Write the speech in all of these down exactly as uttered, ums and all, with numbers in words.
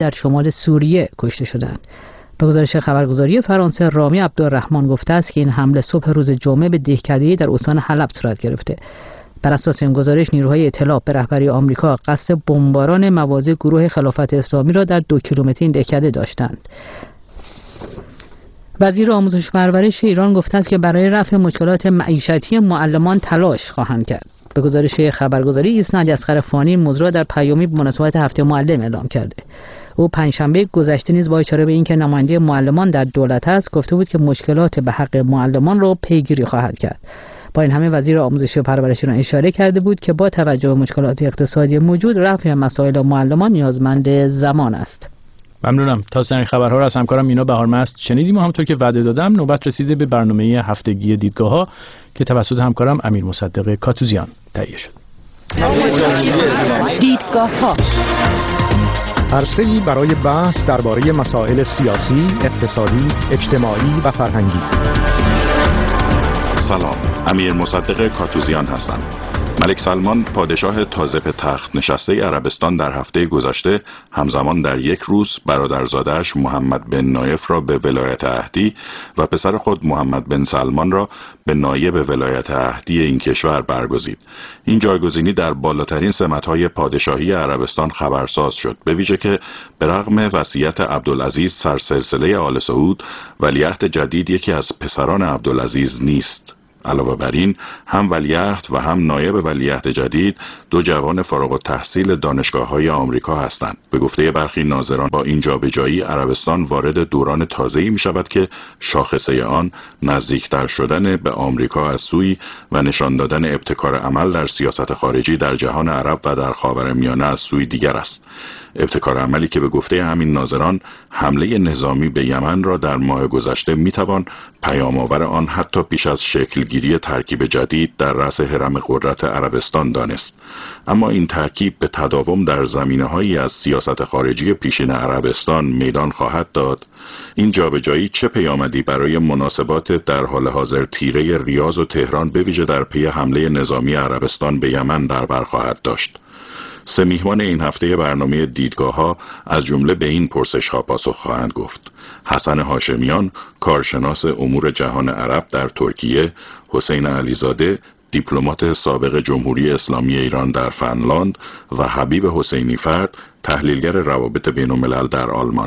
در شمال سوریه کشته شدند. به گزارش خبرگزاری فرانسه، رامی عبدالرحمن گفته است که این حمله صبح روز جمعه به دهکده‌ای در استان حلب صورت گرفته. بر اساس این گزارش نیروهای اطلاع به رهبری آمریکا قصد بمباران مواضع گروه خلافت اسلامی را در دو کیلومتری این دهکده داشتند. وزیر آموزش و پرورش ایران گفته است که برای رفع مشکلات معیشتی معلمان تلاش خواهند کرد. به گزارش خبرگزاری ایسنا، علیاصغر فانی موضوع را در پیامی به مناسبت هفته معلم اعلام کرده. او پنجشنبه گذشته نیز با اشاره به اینکه نماینده معلمان در دولت است گفته بود که مشکلات به حق معلمان را پیگیری خواهد کرد. با این همه وزیر آموزش و پرورش ایران اشاره کرده بود که با توجه به مشکلات اقتصادی موجود، رفع مسائل معلمان نیازمند زمان است. ممنونم. تا سنگ خبرها را از همکارم مینا بهارمست شنیدیم و همونطور که وعده دادم نوبت رسیده به برنامه هفتگی دیدگاه‌ها که توسط همکارم امیر مصدق کاتوزیان تهیه شد. دیدگاه‌ها عرصه‌ای برای بحث درباره مسائل سیاسی، اقتصادی، اجتماعی و فرهنگی. سلام، امیر مصدق کاتوزیان هستم. ملک سلمان پادشاه تازه به تخت نشسته عربستان در هفته گذشته همزمان در یک روز برادرزاده‌اش محمد بن نایف را به ولایت عهدی و پسر خود محمد بن سلمان را به نایب ولایت عهدی این کشور برگزید. این جایگزینی در بالاترین سمت‌های پادشاهی عربستان خبرساز شد، به ویژه که به رغم وصیت عبدالعزیز سرسلسله آل سعود، ولیعهد جدید یکی از پسران عبدالعزیز نیست. علاوه بر این، هم ولیعهد و هم نایب ولیعهد جدید دو جوان فارغ التحصیل دانشگاه‌های آمریکا هستند. به گفته برخی ناظران با این جابجایی عربستان وارد دوران تازه‌ای می‌شود که شاخصه آن نزدیکتر شدن به آمریکا از سوی و نشان دادن ابتکار عمل در سیاست خارجی در جهان عرب و در خاورمیانه از سوی دیگر است. ابتکار عملی که به گفته همین ناظران حمله نظامی به یمن را در ماه گذشته میتوان پیام‌آور آن حتی پیش از شکلگیری ترکیب جدید در رأس هرم قدرت عربستان دانست. اما این ترکیب به تداوم در زمینه‌هایی از سیاست خارجی پیشین عربستان میدان خواهد داد. این جابجایی چه پیامدی برای مناسبات در حال حاضر تیره ریاض و تهران به ویژه در پی حمله نظامی عربستان به یمن در بر خواهد داشت؟ سه میهمان این هفته برنامه دیدگاه‌ها از جمله به این پرسش‌ها پاسخ خواهند گفت: حسن هاشمیان، کارشناس امور جهان عرب در ترکیه، حسین علیزاده، دیپلمات سابق جمهوری اسلامی ایران در فنلاند و حبیب حسینی فرد، تحلیلگر روابط بین‌الملل در آلمان.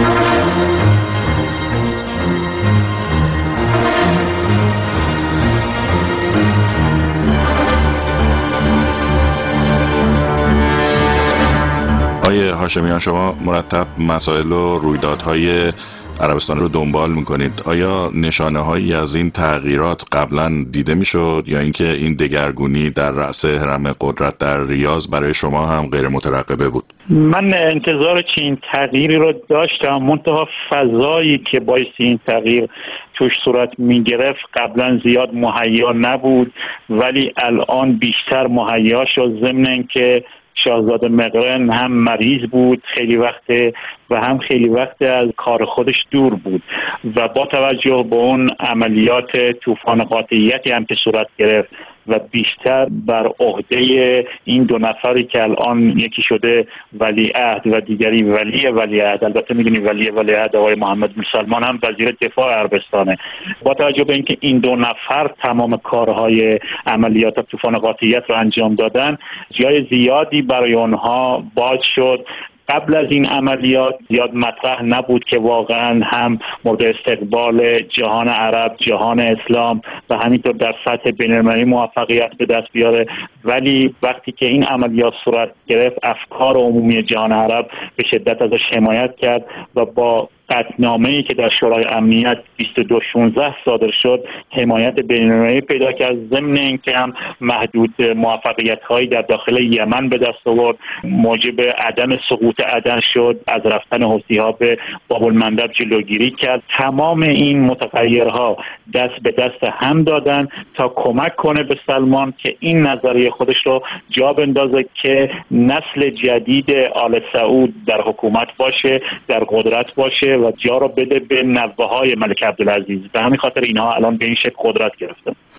آقای هاشمیان، شما مرتب مسائل و رویدادهای عربستان رو دنبال میکنید. آیا نشانه هایی از این تغییرات قبلا دیده میشد یا اینکه این دگرگونی در رأس هرم قدرت در ریاض برای شما هم غیر مترقبه بود؟ من انتظار چنین تغییری رو داشتم، منتها فضایی که باعث این تغییر توش صورت میگرفت قبلا زیاد مهیا نبود، ولی الان بیشتر مهیا شد، ضمن اینکه شاهزاده مقرن هم مریض بود خیلی وقته و هم خیلی وقت از کار خودش دور بود و با توجه به اون عملیات طوفان قاطعیتی هم که صورت گرفت و بیشتر بر عهده این دو نفری که الان یکی شده ولیعهد و دیگری ولی ولیعهد، البته میدونی ولی ولیعهد آقای محمد بن سلمان هم وزیر دفاع عربستانه، با توجه به اینکه این دو نفر تمام کارهای عملیات طوفان قاطعیت رو انجام دادن، جای زیادی برای اونها باز شد. قبل از این عملیات زیاد مطرح نبود که واقعا هم مورد استقبال جهان عرب، جهان اسلام و همینطور در سطح بین‌المللی موفقیت به دست بیاره، ولی وقتی که این عملیات صورت گرفت افکار عمومی جهان عرب به شدت ازش حمایت کرد و با قطعنامه‌ای که در شورای امنیت بیست و دو شانزده صادر شد حمایت بین‌المللی پیدا کرد، ضمن اینکه هم محدود موفقیت‌هایی در داخل یمن به دست آورد، موجب عدم سقوط عدن شد، از رفتن حوثی‌ها به باب المندب جلوگیری کرد. تمام این متغیرها دست به دست هم دادن تا کمک کنه به سلمان که این نظریه خودش رو جا بندازه که نسل جدید آل سعود در حکومت باشه، در قدرت باشه و جا رو بده به نوه‌های ملک عبدالعزیز. به همین خاطر اینها الان به این شکل قدرت گرفتن.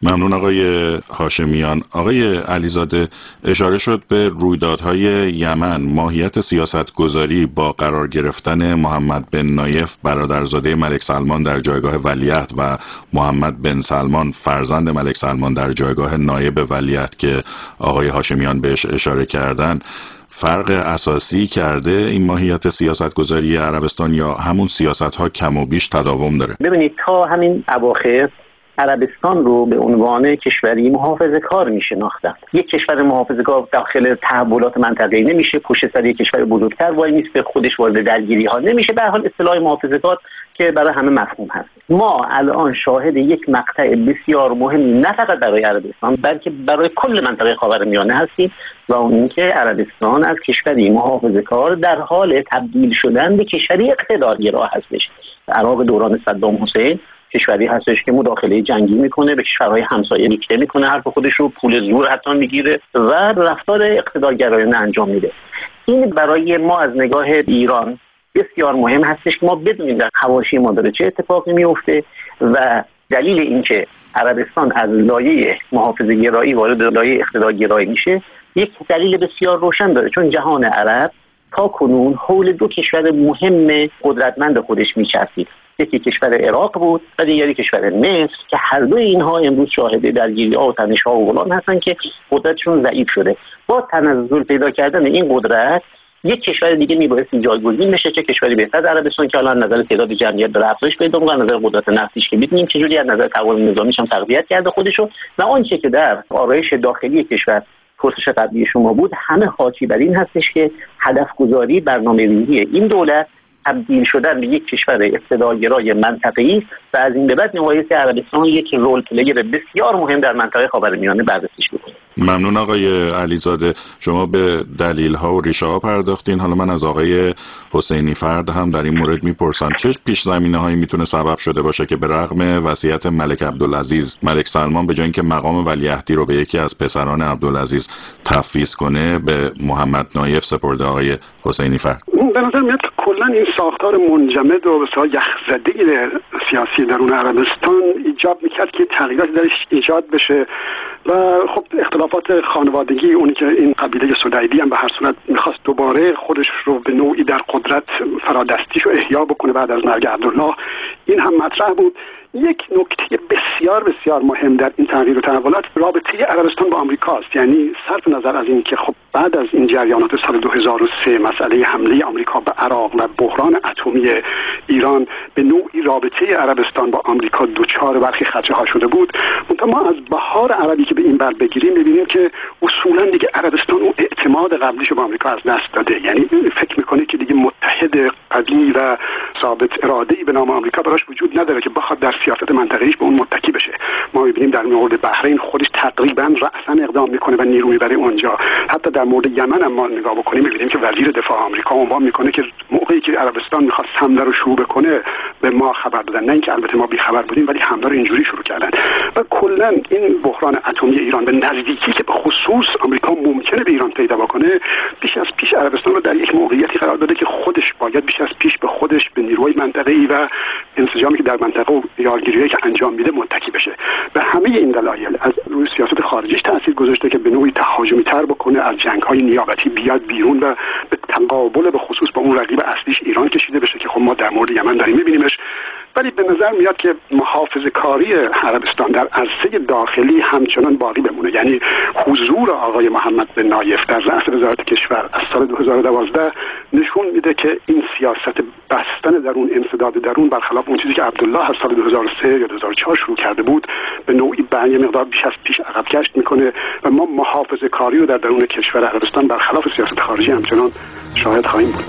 ممنون آقای هاشمیان. آقای علیزاده، اشاره شد به رویدادهای یمن. ماهیت سیاستگذاری با قرار گرفتن محمد بن نایف برادرزاده ملک سلمان در جایگاه ولیعهد و محمد بن سلمان فرزند ملک سلمان در جایگاه نایب ولیعهد که آقای هاشمیان بهش اشاره کردن، فرق اساسی کرده این ماهیت سیاستگذاری عربستان یا همون سیاست‌ها کم و بیش تداوم داره؟ ببینید، تا همین اواخر عربستان رو به عنوان کشوری محافظه‌کار می‌شناختن. یک کشور محافظه‌کار داخل تحولات منطقه‌ای نمیشه، پشت سر یک کشور بزرگتر وای میسته، خودش وارد درگیری‌ها نمیشه. به هر حال اصطلاح محافظه‌کار که برای همه مفهوم هست. ما الان شاهد یک مقطع بسیار مهمی نه فقط برای عربستان بلکه برای کل منطقه خاورمیانه هستیم و اون اینکه عربستان از کشوری محافظه‌کار در حال تبدیل شدن به کشوری اقتدارگرا هستش. عراق دوران صدام حسین کشوری هستش که مداخله جنگی میکنه، به کشورهای همسایه دیکته میکنه، حرف خودش رو، پول زور حتی میگیره و رفتار اقتدارگرایانه انجام میده. این برای ما از نگاه ایران بسیار مهم هستش که ما بدونیم در حواشی ما داره چه اتفاقی میفته و دلیل اینکه عربستان از لایه محافظه‌گرایی وارد لایه اقتدارگرایی میشه یک دلیل بسیار روشن داره، چون جهان عرب تا کنون حول دو کشور مهم قدرتمند خودش میچرخید. یکی کشور عراق بود و دیگری کشور مصر که هر دو اینها امروز شاهد درگیری‌ها و تنش‌ها و غلان هستن که قدرتشون ضعیف شده. با تنزل پیدا کردن این قدرت یک کشور دیگه میبایستی جایگزین بشه، چه کشوری بهتر از عربستان که الان نظر تعداد جمعیت داره افزایش پیدا می‌کنه، نظر قدرت نفطیش که می‌بینیم چجوری از نظر تعاون نظامیش هم تقویت کرده خودشو و آنچه که در آرایش داخلی کشور پرسش قبلی شما بود همه حاکی بر این هستش که هدف گذاری برنامه‌ریزی این دولت تبدیل شدن به یک کشور اقتدارگرای منطقه‌ای و از این به بعد نهایت عربستان یک رول پلیر بسیار مهم در منطقه خاورمیانه بررسیش بکنه. ممنون آقای علیزاده. شما به دلیل‌ها و ریشه‌ها پرداختین. حالا من از آقای حسینی فرد هم در این مورد میپرسم چه پیش زمینه‌هایی میتونه سبب شده باشه که به رغم وصیت ملک عبدالعزیز ملک سلمان به جای اینکه مقام ولیعهدی رو به یکی از پسران عبدالعزیز تفویض کنه به محمد نایف سپرده؟ آقای حسینی فرد، به نظر میاد کلا این ساختار منجمد و بسیار یخزده سیاسی درون عربستان ایجاب میکرد که تغییراتی درش ایجاد بشه و خب اختلافات خانوادگی، اونی که این قبیله سدیدی هم به هر صورت میخواست دوباره خودش رو به نوعی در قدرت فرادستیش رو احیا بکنه بعد از مرگ عبدالله، این هم مطرح بود. یک نکته بسیار بسیار مهم در این تغییر و تحولات رابطه عربستان با آمریکاست. یعنی صرف نظر از این که خب بعد از این جریانات سال دو هزار و سه مسئله حمله آمریکا به عراق و بحران اتمی ایران به نوعی رابطه عربستان با آمریکا دوچار برخی خدشه ها شده بود. منتها ما از بهار عربی که به این بر بگیریم می‌بینیم که اصولا دیگه عربستان اون اعتماد قبلیش رو به آمریکا از دست داده. یعنی فکر می‌کنه که دیگه متحد قوی و ثابت اراده‌ای به نام آمریکا براش وجود نداره که بخواد در سیاست منطقه‌ایش به اون متکی بشه. ما می‌بینیم در مورد بحرین خودش تقریبا رأساً اقدام می‌کنه و نیروی برای اونجا. حتی در مورد یمن هم ما نگاه بکنیم می‌بینیم که وزیر دفاع آمریکا عنوان می‌کنه که موقعی که عربستان می‌خواد حمله رو شروع بکنه به ما خبر دادن، نه اینکه البته ما بی‌خبر بودیم ولی حمله رو اینجوری شروع کردن. و کلاً این بحران اتمی ایران به نزدیکی که به خصوص آمریکا ممکنه به ایران پیدا بکنه بیش از پیش عربستان رو در یک موقعیتی قرار داده که خودش باید بیش از پیش به خودش، به نیروهای منطقه‌ای و انسجامی که در منطقه و یارگیری که انجام میده متکی بشه. به همه این دلایل از روی سیاست خارجیش تاثیر گذاشته که به نوعی تهاجمی تر بکنه، از جنگ‌های نیابتی بیاد بیرون و به تقابل به خصوص با اون رقیب اصلیش ایران کشیده بشه که خب ما در مورد یمن داریم می‌بینیمش. ولی به نظر میاد که محافظه‌کاری عربستان در عرصه داخلی همچنان باقی بمونه. یعنی حضور آقای محمد بن نایف در رأس وزارت کشور از سال دو هزار و دوازده نشون میده که این سیاست بستن درون، انسداد درون، برخلاف اون چیزی که عبدالله از سال دو هزار و سه یا دو هزار و چهار شروع کرده بود، به نوعی به یه مقدار بیش از پیش عقب گشت میکنه و ما محافظه‌کاری رو در درون کشور عربستان برخلاف سیاست خارجی همچنان شاهد خواهیم بود.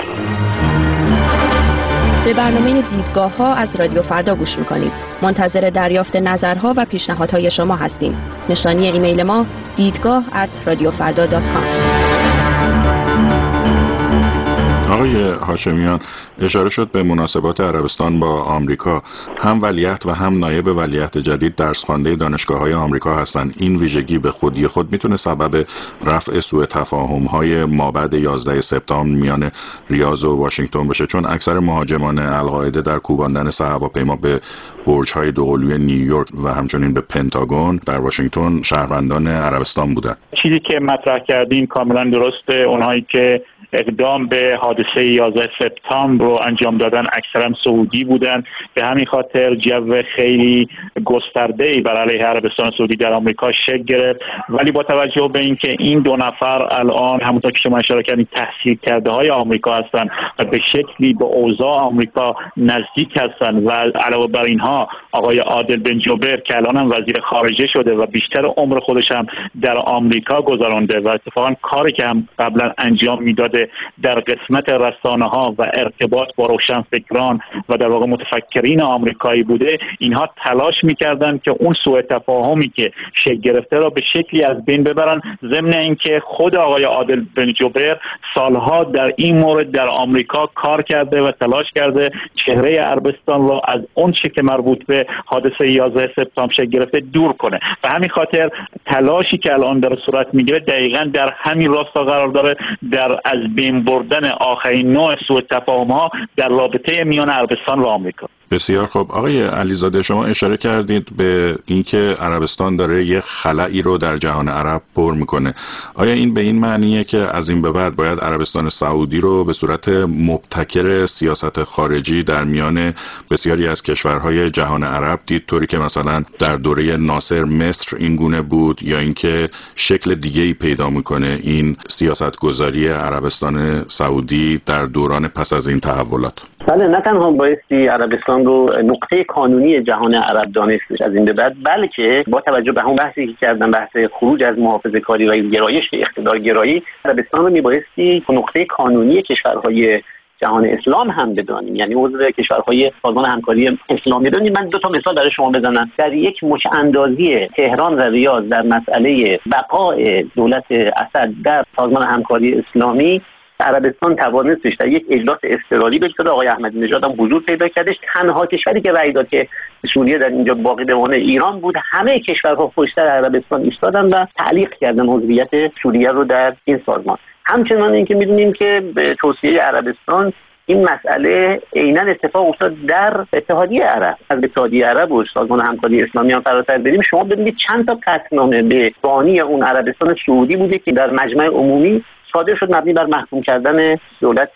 به برنامه دیدگاه ها از رادیو فردا گوش میکنید. منتظر دریافت نظرها و پیشنهادهای شما هستیم. نشانی ایمیل ما دیدگاه ات رادیو فردا دات کام. آقای هاشمیان، اشاره شد به مناسبات عربستان با آمریکا. هم ولیعهد و هم نایب ولیعهد جدید درس‌خوانده دانشگاه‌های آمریکا هستند. این ویژگی به خودی خود میتونه سبب رفع سوء تفاهم‌های مابعد یازده سپتامبر میان ریاض و واشنگتن بشه، چون اکثر مهاجمان القاعده در کوباندن سه هواپیما به برج‌های دوقلوی نیویورک و همچنین به پنتاگون در واشنگتن شهروندان عربستان بودند. چیزی که مطرح کردین کاملا درسته. اونهایی که اقدام به حادثه یازده سپتامبر رو انجام دادن اکثرا سعودی بودن. به همین خاطر جو خیلی گسترده‌ای بر علیه عربستان سعودی در آمریکا شکل گرفت. ولی با توجه به اینکه این دو نفر الان همونطور که شما اشاره کردید تحصیل کرده های آمریکا هستن و به شکلی به اوضاع آمریکا نزدیک هستن و علاوه بر اینها آقای عادل بن جبیر که الان هم وزیر خارجه شده و بیشتر عمر خودش هم در آمریکا گذرانده و اتفاقا کاری که هم قبلا انجام میداده در قسمت رسانه ها و ارتباط با روشنفکران و در واقع متفکرین آمریکایی بوده، اینها تلاش میکردن که اون سوء تفاهمی که شکل گرفته را به شکلی از بین ببرن، ضمن اینکه خود آقای عادل بن جبیر سالها در این مورد در آمریکا کار کرده و تلاش کرده چهره عربستان را از اون چه که مربوط به حادثه یازده سپتامبر شکل گرفته دور کنه و همین خاطر تلاشی که الان در صورت میگیره دقیقاً در همین راستا قرار داره، در از بین بردن آخرین نوع سوء تفاهم‌ها در رابطه میان عربستان و آمریکا. بسیار خوب. آقای علیزاده، شما اشاره کردید به اینکه عربستان داره یه خلایی رو در جهان عرب پر میکنه. آیا این به این معنیه که از این به بعد باید عربستان سعودی رو به صورت مبتکر سیاست خارجی در میان بسیاری از کشورهای جهان عرب دید، طوری که مثلا در دوره ناصر مصر این گونه بود، یا اینکه شکل دیگه‌ای پیدا میکنه این سیاست گذاری عربستان سعودی در دوران پس از این تحولات؟ بله، نه تنها بایستی عربستان رو نقطه کانونی جهان عرب دانستش از این به بعد، بلکه با توجه به همون بحثی که کردم، بحث خروج از محافظه‌کاری و گرایش اقتدارگرایی، عربستان رو میبایستی نقطه کانونی کشورهای جهان اسلام هم بدانیم، یعنی عضو کشورهای سازمان همکاری اسلامی بدانیم. من دو تا مثال برای شما بزنم. در یک مچ اندازی تهران و ریاض در مسئله بقای دولت اسد در سازمان همکاری اسلامی، عربستان توانستش در یک اجلاس اضطراری به اقتضای آقای احمدی نژاد هم حضور پیدا کردش. تنها کشوری که رأی داد که سوریه در اینجا باقی بمانه ایران بود. همه کشورها پشت سر عربستان ایستادن و تعلیق کردن عضویت سوریه رو در این سازمان. همچنان اینکه می‌دونیم که به توصیه عربستان این مسئله عیناً اتفاق افتاد در اتحادیه عرب. از اتحادیه عرب و سازمان همکاری اسلامی هم فراتر بریم، شما ببینید چند تا قطعنامه به بانی اون عربستان سعودی بوده که در مجمع عمومی صادر شد مبنی بر محکوم کردن دولت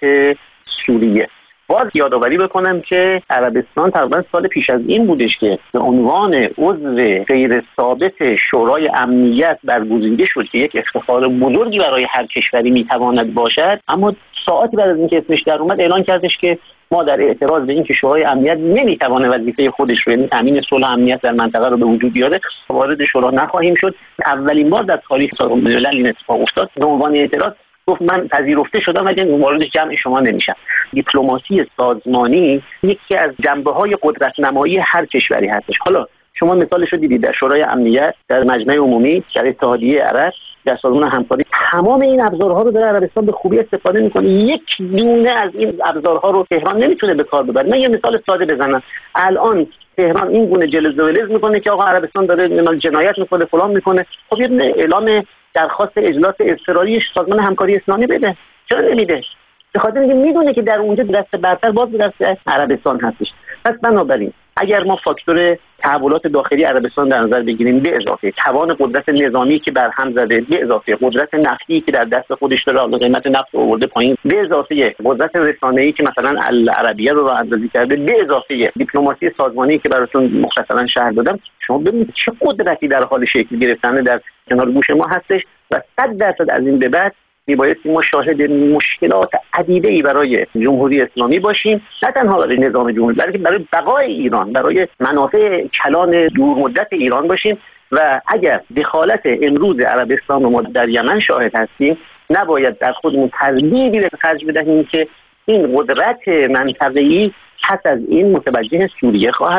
سوریه. باز یادآوری بکنم که عربستان تقریبا سال پیش از این بودش که به عنوان عضو غیر ثابت شورای امنیت برگزیده شد که یک افتخار بزرگی برای هر کشوری میتواند باشد، اما ساعتی بعد از اینکه اسمش در اومد اعلان کردش که ما در اعتراض به اینکه شورای امنیت نمیتونه وظیفه خودش رو، یعنی تامین صلح و امنیت در منطقه رو به وجود بیاره، وارد شورا نخواهیم شد. اولین بار در تاریخ سازمان ملل این اتفاق افتاد. به عنوان اعتراض گفت من پذیرفته شدم ولی وارد جمع شما نمیشم. دیپلماسی سازمانی یکی از جنبه‌های قدرت نمایی هر کشوری هستش. حالا شما مثالش رو دیدید در شورای امنیت، در مجمع عمومی، در اتحادیه عرب، در سازمان همکاری. تمام این ابزارها رو در عربستان به خوبی استفاده میکنه. یک دونه از این ابزارها رو تهران نمیتونه به کار ببره. من یه مثال ساده بزنم. الان تهران این گونه جلز و ولز میکنه که آقا عربستان داره جنایت میکنه، فلان میکنه. خب یه اعلام درخواست اجلاس اضطراری سازمان همکاری اسلامی بده. چرا نمیده؟ به خاطر اینکه میدونه که در اونجا دست برتر باز به دست عربستان هستش. پس بنابراین اگر ما فاکتور تحولات داخلی عربستان در نظر بگیریم، به اضافه توان قدرت نظامی که برهم زده، به اضافه قدرت نفتی که در دست خودش داره، قیمت نفت آورده پایین، به اضافه قدرت رسانه‌ای که مثلا العربیه رو راه اندازی کرده، به اضافه دیپلماسی سازمانی که براتون مختصرا شرح دادم، شما ببینید چه قدرتی در حال شکل گرفتن در کنار گوش ما هستش و صد درصد از این به بعد میبایستی ما شاهد مشکلات عدیده‌ای برای جمهوری اسلامی باشیم، نه تنها برای نظام جمهوری بلکه برای بقای ایران، برای منافع کلان دور مدت ایران باشیم. و اگر دخالت امروز عربستان رو ما در یمن شاهد هستیم، نباید در خودمون تردیدی به خرج بدهیم که این قدرت منطقه‌ای پس از این متوجه سوریه خواهد شد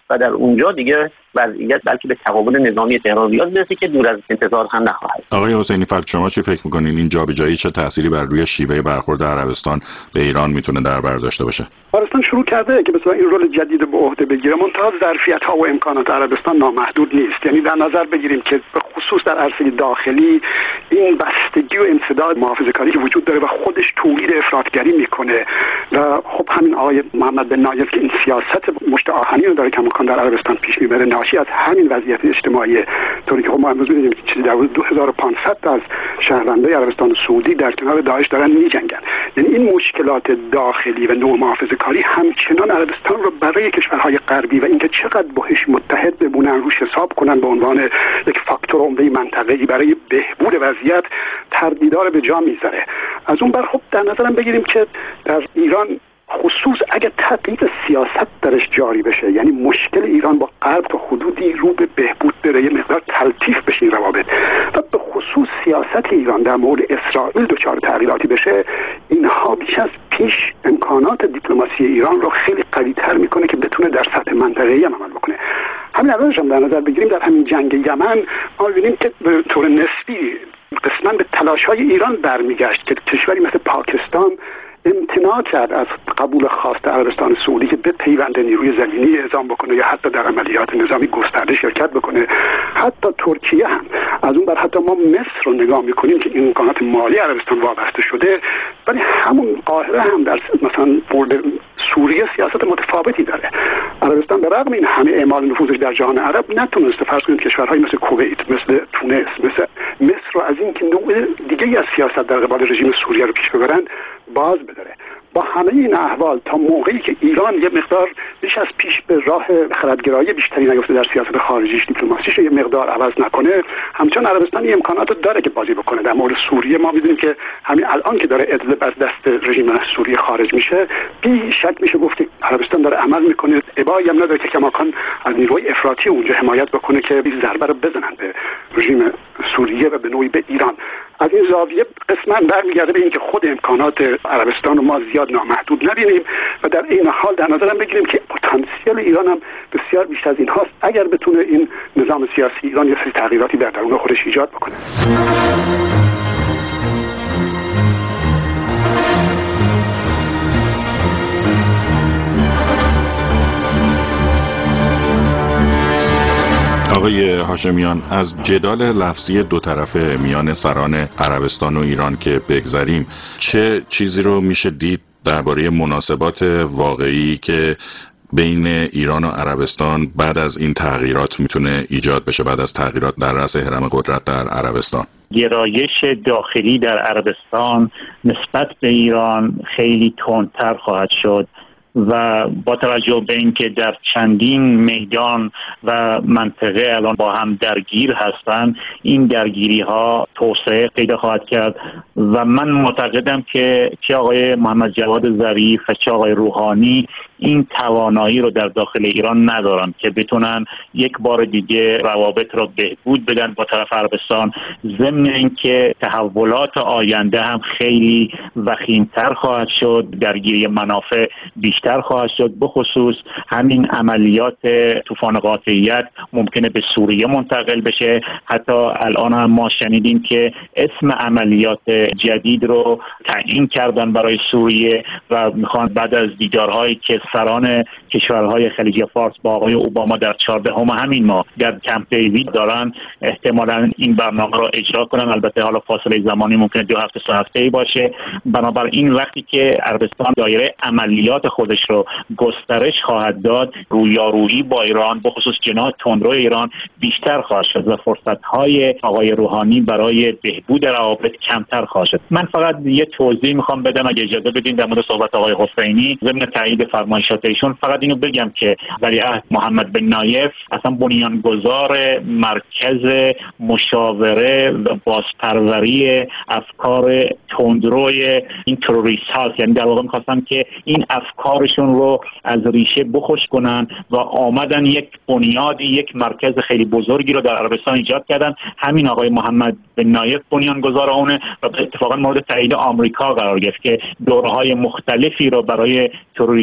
و در اونجا دیگه وضعیت بلکه به تقابل نظامی تهران ریاض برسه که دور از انتظار هم نخواهد. آقای حسینی فرد، شما چی فکر می‌کنین این جابجایی چه تأثیری بر روی شیوه برخورد عربستان به ایران میتونه در بر داشته باشه؟ عربستان شروع کرده که مثلا این رول جدید به عهده بگیره، منتها ظرفیت‌ها و امکانات عربستان نامحدود نیست. یعنی در نظر بگیریم که به خصوص در عرصه داخلی این بستگی و انسداد محافظه‌کاری که وجود داره و خودش تولید افراطگری میکنه و خب همین آقای محمد بن نایف که این سیاست مشت آهنی رو داره کماکان در عربستان پیش میبره، ناشی از همین وضعیت اجتماعی، طوری که خب ما امروز می‌بینیم که چیزی در حدود دو هزار و پانصد تا از شهروندان عربستان سعودی در کنار داعش دارن میجنگن. یعنی این مشکلات داخلی و نوع محافظه‌کاری همچنان عربستان رو برای کشورهای غربی و اینکه چقدر باهاش متحد بمونن روش حساب کنن به عنوان یک فاکتور عمده منطقه‌ای برای بهبود وضعیت تردیدار به جا میذاره. از اون بر خب در نظرم بگیریم که در ایران خصوص اگه تغییر سیاست درش جاری بشه، یعنی مشکل ایران با غرب تا حدودی رو به بهبود بره، یه مقدار تلطیف بشه این روابط و به خصوص سیاست ایران در مورد اسرائیل دچار تغییراتی بشه، اینها بیش از پیش امکانات دیپلماسی ایران رو خیلی قوی‌تر میکنه که بتونه در سطح منطقه‌ای هم عمل بکنه. همین الانش هم در نظر بگیریم، در همین جنگ یمن ما می‌بینیم که به طور نسبی قسماً به تلاش‌های ایران برمیگشت که کشوری مثل پاکستان امتناع کرد از قبول خواست عربستان سعودی که به پیوند نیروی زمینی اعزام بکنه یا حتی در عملیات نظامی گسترده شرکت بکنه. حتی ترکیه هم از اون بر حتی ما مصر رو نگاه میکنیم که این امکانات مالی عربستان وابسته شده، ولی همون قاهره هم در مثلا مورد سوریه سیاست متفاوتی داره. عربستان به رغم این همه اعمال نفوذش در جهان عرب نتونسته فرض کنیم کشورهای مثل کویت، مثل تونس، مثل مصر رو از اینکه نوع دیگه‌ای از سیاست در قبال رژیم سوریه رو پیش ببرن باز بداره. با همه این احوال تا موقعی که ایران یه مقدار بیش از پیش به راه خردگرایی بیشتری نیفته در سیاست خارجیش، دیپلماسیش یه مقدار عوض نکنه، همچنان عربستان این امکانات داره که بازی بکنه. در مورد سوریه ما می‌بینیم که همین الان که داره ادلب از دست رژیم سوریه خارج میشه، بی شک میشه گفت که عربستان داره عمل میکنه، ابایی هم نداره که کماکان از نیروی افراطی اونجا حمایت بکنه که بی ضربه رو بزنن به رژیم سوریه و به نوعی به ایران. از این زاویه قسماً برمیگرده به اینکه خود امکانات عربستان رو ما زیاد نامحدود نبینیم و در این حال در نظرم بگیریم که پتانسیل ایران هم بسیار بیشتر از این هاست اگر بتونه این نظام سیاسی ایران یه سری تغییراتی در درون خودش ایجاد بکنه. آقای هاشمیان، از جدال لفظی دو طرفه میان سران عربستان و ایران که بگذریم، چه چیزی رو میشه دید درباره مناسبات واقعی که بین ایران و عربستان بعد از این تغییرات میتونه ایجاد بشه، بعد از تغییرات در رأس هرم قدرت در عربستان؟ گرایش داخلی در عربستان نسبت به ایران خیلی تندتر خواهد شد و با توجه به اینکه در چندین میدان و منطقه الان با هم درگیر هستند، این درگیری ها توسعه پیدا خواهد کرد و من معتقدم که چه آقای محمد جواد ظریف و چه آقای روحانی این توانایی رو در داخل ایران ندارن که بتونن یک بار دیگه روابط رو بهبود بدن با طرف عربستان، ضمن اینکه تحولات آینده هم خیلی وخیم‌تر خواهد شد، درگیری منافع بیشتر خواهد شد. بخصوص همین عملیات طوفان قاطعیت ممکنه به سوریه منتقل بشه. حتی الان هم ما شنیدیم که اسم عملیات جدید رو تعیین کردن برای سوریه و میخوان بعد از دیدارهایی که سران کشورهای خلیج فارس با آقای اوباما در چهاردهم همین ماه در کمپ دیوید دارن، احتمالاً این برنامه رو اجرا کنن. البته حالا فاصله زمانی ممکنه دو هفته سه هفته‌ای باشه. بنابراین وقتی که عربستان دایره عملیات خودش رو گسترش خواهد داد، رویارویی با ایران بخصوص جناح تندرو ایران بیشتر خواهد شد و فرصت‌های آقای روحانی برای بهبود روابط کمتر خواهد شد. من فقط یه توضیح میخوام بدم اگه اجازه بدین در مورد صحبت آقای حسینی ضمن تایید فرمایشات ایشون. فقط اینو بگم که ولیعهد محمد بن نایف اصلا بنیانگذار مرکز مشاوره و بازپروری افکار تندروی این تروریست هاست، یعنی در واقع می‌خواستن که این افکارشون رو از ریشه بخوش کنن و آمدن یک بنیاد، یک مرکز خیلی بزرگی رو در عربستان ایجاد کردن. همین آقای محمد بن نایف بنیانگذار اونه و اتفاقا مورد تایید آمریکا قرار گرفت که دوره‌های مختلفی رو برای تروریست‌های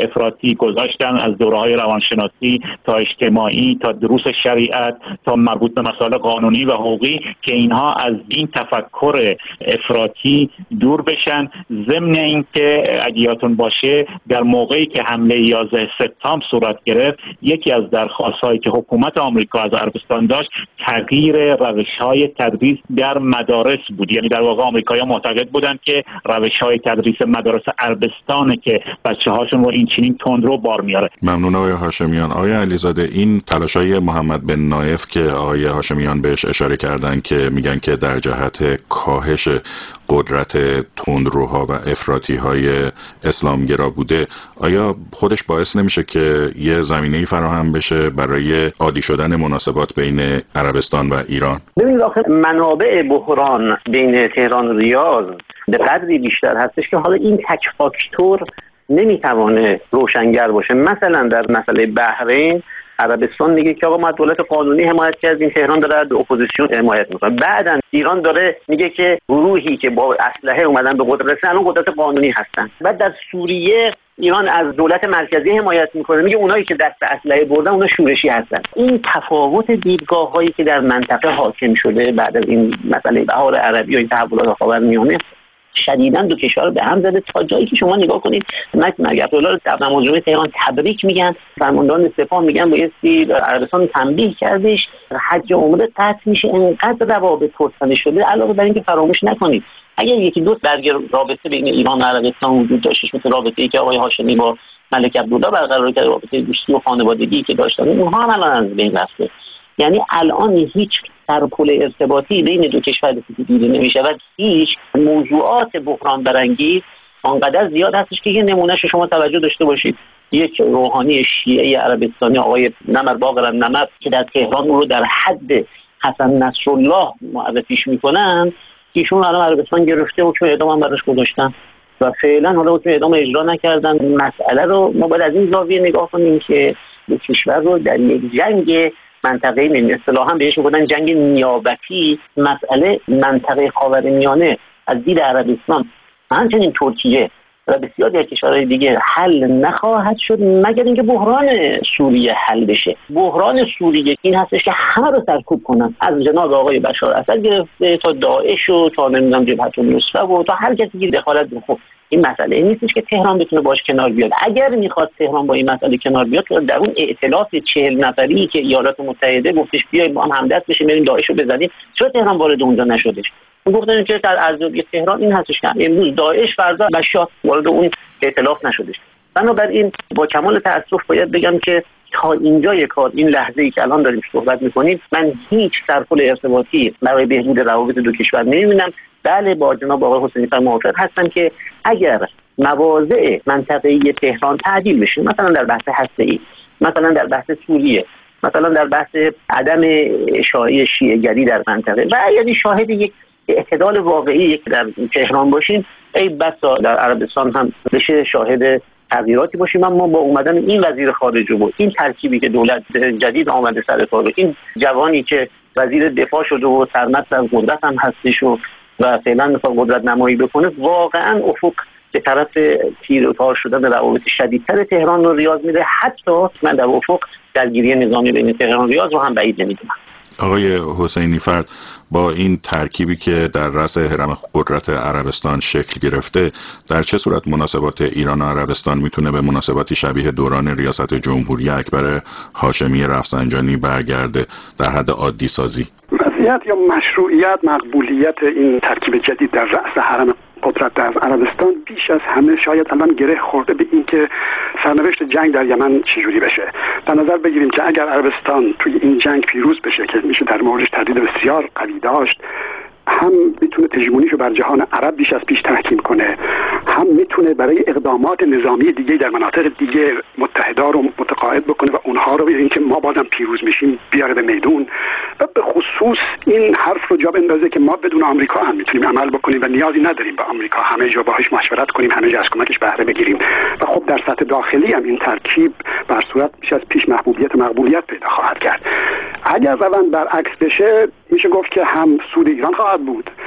افراطی گذاشتن، از دوره‌های روانشناسی تا اجتماعی تا دروس شریعت تا مربوط به مسائل قانونی و حقوقی، که اینها از این تفکر افراطی دور بشن. ضمن اینکه اگه یادتون باشه در موقعی که حمله یازده سپتامبر صورت گرفت، یکی از درخواست‌هایی که حکومت آمریکا از عربستان داشت تغییر روش‌های تدریس در مدارس بود. یعنی در واقع آمریکایی‌ها معتقد بودند که روش‌های تدریس مدارس عربستانه که بچه‌هاشون رو این چنین تندرو بار میاره. ممنون آقای هاشمیان. آقای علیزاده، این تلاش‌های محمد بن نایف که آقای هاشمیان بهش اشاره کردن که میگن که در جهت کاهش قدرت تندروها و افراطی‌های اسلامگرا بوده، آیا خودش باعث نمیشه که یه زمینه‌ای فراهم بشه برای عادی شدن مناسبات بین عربستان و ایران؟ ببینید آخه منابع بحران بین تهران و ریاض به قدری بیشتر هستش که حالا این تک فاکتور نمیتوانه روشنگر باشه. مثلا در مسئله بحرین عربستان میگه که آقا ما دولت قانونی حمایت کردیم، تهران داره از اپوزیسیون حمایت میکنه. بعدن ایران داره میگه که گروهی که با اسلحه اومدن به قدرت رسیدن الان قدرت قانونی هستن. بعد در سوریه ایران از دولت مرکزی حمایت میکنه، میگه اونایی که دست اسلحه بردن اونا شورشی هستن. این تفاوت دیدگاه‌هایی که در منطقه حاکم شده بعد از این مسئله بهار عربی و این تحولات خاورمیانه شدیداً دو کشور به هم زده، تا جایی که شما نگاه کنید مرگ دلار در مجمع تهران تبریک میگن، فرماندهان سپاه میگن بایستی عربستان تنبیه کردش، حج عمره قطع میشه. انقدر روابط توسعه شده. علاوه بر اینکه فراموش نکنید اگر یکی دو برگ رابطه بین ایران و عربستان وجود داشت، مثل رابطه‌ای که آقای هاشمی با ملک عبدالله برقرار کرد، رابطه دوستی و خانوادگی که داشتن، اونها هم الان از بین رفته. یعنی الان هیچ سرپل ارتباطی بین دو کشور دیده نمیشه و هیچ موضوعات بحران برانگیز آنقدر زیاد هستش که یه نمونهش شما توجه داشته باشید. یک روحانی شیعه عربستانی آقای نمر باقرم نمر که در تهران رو در حد حسن نصرالله معرفیش میکنن، ایشون الان عربستان گرفته و حکم اعدام هم براش گذاشتن و فعلا حالا حکم اعدام اجرا نکردن. مسئله رو ما باید از این زاویه نگاه کنیم که یک کشور رو در یک جنگ منطقه می اصطلاحاً بهش میگن جنگ نیابتی، مسئله منطقه خاورمیانه از دید عربستان همچنین ترکیه و بسیاری از کشورهای دیگه حل نخواهد شد مگر اینکه بحران سوریه حل بشه. بحران سوریه این هستش که همه رو سرکوب کنن، از جناب آقای بشار اسد گرفته تا داعش و تا نمیدونم جبهت النصره و تا هر کسی که دخالت بکنه. این مسئله این نیستش که تهران بتونه باش کنار بیاد. اگر میخواد تهران با این مسئله کنار بیاد، در اون ائتلاف چهل نفری که ایالات متحده گفتش بیایم با هم همدست بشیم بریم داعش رو بزنیم، چرا تهران وارد اونجا نشدش؟ گفتن که در ارزیابی تهران این هستش که امروز داعش فردا بشار وارد اون ائتلاف نشدش. بنابراین با کمال تأسف باید بگم که تا اینجای کار، این لحظه‌ای که الان داریم صحبت می‌کنیم، من هیچ سرپل ارتباطی برای بهبود روابط دو کشور نمی‌بینم. بله با جناب آقای حسینی فر موافق هستم که اگر مواضع منطقه‌ای تهران تعدیل بشه، مثلا در بحث هسته‌ای، مثلا در بحث سوریه، مثلا در بحث عدم اشاعه شیعه‌گری در منطقه و یعنی شاهد یک اعتدال واقعی در تهران باشیم، ای بسا در عربستان هم بشه شاهد تغییراتی باشیم. اما با اومدن این وزیر خارجه و این ترکیبی که دولت جدید آمده سر کار، این جوانی که وزیر دفاع شده و سرمست از قدرت هم هستش و و فعلا میخواد قدرت نمایی بکنه، واقعا افق به طرف تیر و تار شدن روابط شدیدتر تهران و ریاض میره. حتی من در افق درگیری نظامی بین تهران و ریاض رو هم بعید نمیدونم. آقای حسینی فرد، با این ترکیبی که در رأس هرم قدرت عربستان شکل گرفته، در چه صورت مناسبات ایران و عربستان میتونه به مناسباتی شبیه دوران ریاست جمهوری اکبر هاشمی رفسنجانی برگرده در حد عادی سازی؟ وضعیت یا مشروعیت مقبولیت این ترکیب جدید در رأس هرم قدرت در عربستان بیش از همه شاید الان گره خورده به این که سرنوشت جنگ در یمن چجوری بشه. در نظر بگیریم که اگر عربستان توی این جنگ پیروز بشه که میشه در موردش تردید بسیار قوی داشت، هم میتونه هژمونیشو بر جهان عرب بیش از پیش تحکیم کنه، هم میتونه برای اقدامات نظامی دیگه در مناطق دیگه متحدا رو متقاعد بکنه و اونها رو به اینکه ما بازم پیروز میشیم بیاره به میدون. و به خصوص این حرف رو جا بندازه که ما بدون آمریکا هم میتونیم عمل بکنیم و نیازی نداریم به آمریکا، همه جا باهاش مشورت کنیم، همه جا از کمکش بهره بگیریم. و خب در سطح داخلی هم این ترکیب بر صورت بیش از پیش محبوبیت مقبولیت پیدا خواهد کرد. اگر روند برعکس بشه، میشه گفت که هم سود ایران خواهد بود،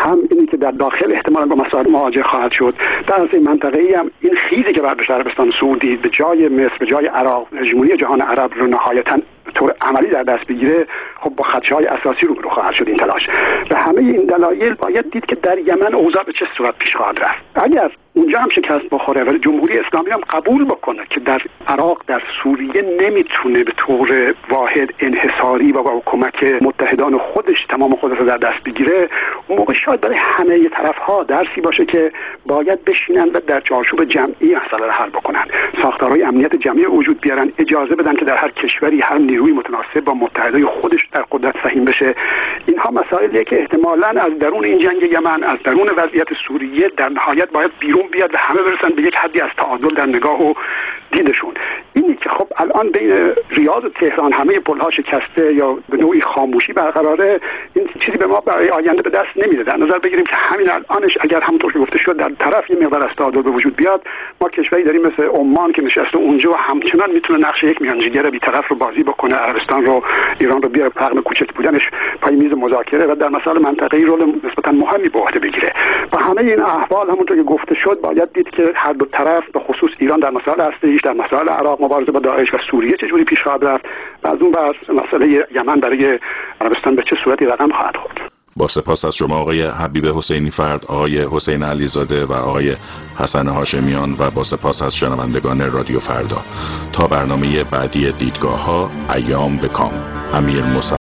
هم اینی که در داخل احتمالاً با مسائل مواجه خواهد شد. در عرصه منطقه‌ای هم این خیزی که بر عربستان سعودی به جای مصر، به جای عراق، هژمونی جهان عرب رو نهایتاً طور عملی در دست بگیره، خب با خدشه‌های اساسی روبرو خواهد شد این تلاش. به همه این دلایل باید دید که در یمن اوضاع به چه صورت پیش خواهد رفت. اگر اونجا هم شکست بخوره ولی جمهوری اسلامی هم قبول بکنه که در عراق، در سوریه نمیتونه به طور واحد انحصاری و با کمک متحدان خودش تمام قدرت رو در دست بگیره، اون موقع شاید برای همه طرف‌ها درسی باشه که باید بشینن و در چارچوب جمعی مسئله رو حل بکنن. ساختارهای امنیت جمعی وجود بیارن، اجازه بدن که در هر کشوری هر نیروی متناسب با متحدای خودش در قدرت سهیم بشه. اینها مسائلیه که احتمالاً از درون این جنگ یمن، از درون وضعیت سوریه در نهایت باید بیرون بیاد و همه برسن به یک حدی از تعادل در نگاه و دیدشون. اینی که خب الان بین ریاض و تهران همه پل‌ها شکسته یا به نوعی خاموشی برقراره، این چیزی به ما برای آینده به دست نمیده. در نظر بگیریم که همین الانش اگر همونطور که گفته شد در طرف یه مقدار از تعادل به وجود بیاد، ما کشوری داریم مثل عمان که نشسته اونجا و همچنان میتونه نقش یک میانجیگر بی‌طرف رو بازی بکنه، عربستان رو، ایران رو بیاره رغم کوچک بودنش پای میز مذاکره و در مسائل منطقه‌ای رول نسبتا مهمی به عهده بگیره. و همه این احوال همونطور که گفته شد باید دید که هر دو طرف به خصوص ایران در مسائل هسته‌ایش، در مسائل عراق مبارزه با داعش و سوریه چجوری پیش خواهد رفت و از اون بر مسئله یمن برای عربستان به چه صورتی رقم خواهد خورد. با سپاس از شما آقای حبیب حسینی فرد، آقای حسین علیزاده و آقای حسن هاشمیان و با سپاس از شنوندگان رادیو فردا. تا برنامه بعدی دیدگاه‌ها، ایام به کام. امیر مصدق.